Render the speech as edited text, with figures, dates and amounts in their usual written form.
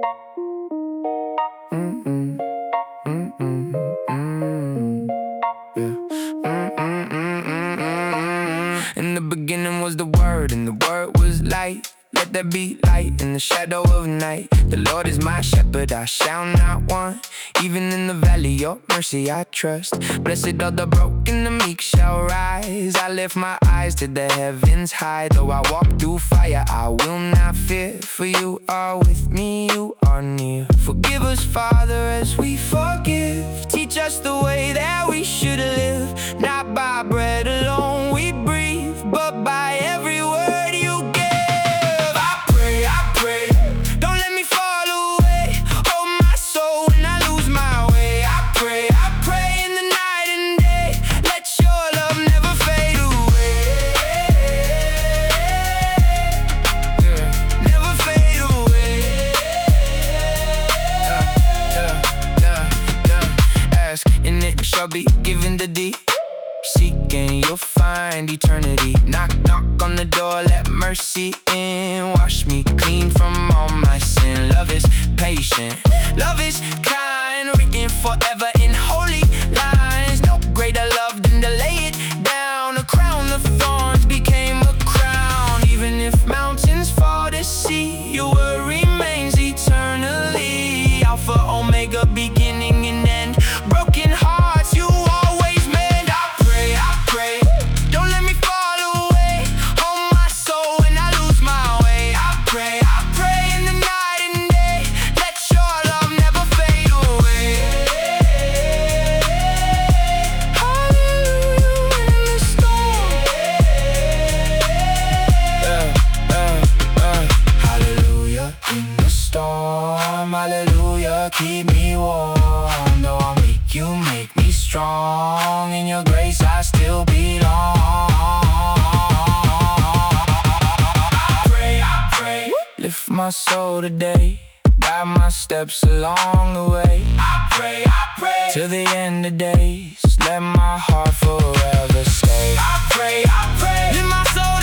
Mm-mm, mm-mm, mm. Yeah. In the beginning was the Word, and the Word was light. Let there be light in the shadow of night. The Lord is my shepherd, I shall not want. Even in the valley, your mercy I trust. Blessed are the broken, the meek shall rise. I lift my eyes to the heavens high. Though I walk through fire, I will not fear. For you are with me, you are near. Forgive us, Father, as we forgive. Teach us the way that we should live. Not by bread alone we breathe, but by every word you give. I pray, don't let me fall away. Hold my soul when I lose my way. I pray in the night and day. Let your love never fade away. Never fade away. Ask and it shall be given to thee. Seek and you'll find eternity. Knock, knock on the door, let mercy in. Wash me clean from all my sin. Love is patient, love is kind. Written forever in holy lines. No greater love than to lay it down. A crown of thorns became a crown. Even if mountains fall to sea, your word remains eternally. Alpha, Omega, beginning and end. Broken hearts you always mend. I pray, don't let me fall away. Hold my soul when I lose my way. I pray in the night and day. Let your love never fade away. Hallelujah in the storm. Hallelujah in the storm. Hallelujah, keep me warm. Though I'm weak, you make me strong. In your grace I still belong. I pray, lift my soul today. Guide my steps along the way. I pray, till the end of days. Let my heart forever stay. I pray, lift my soul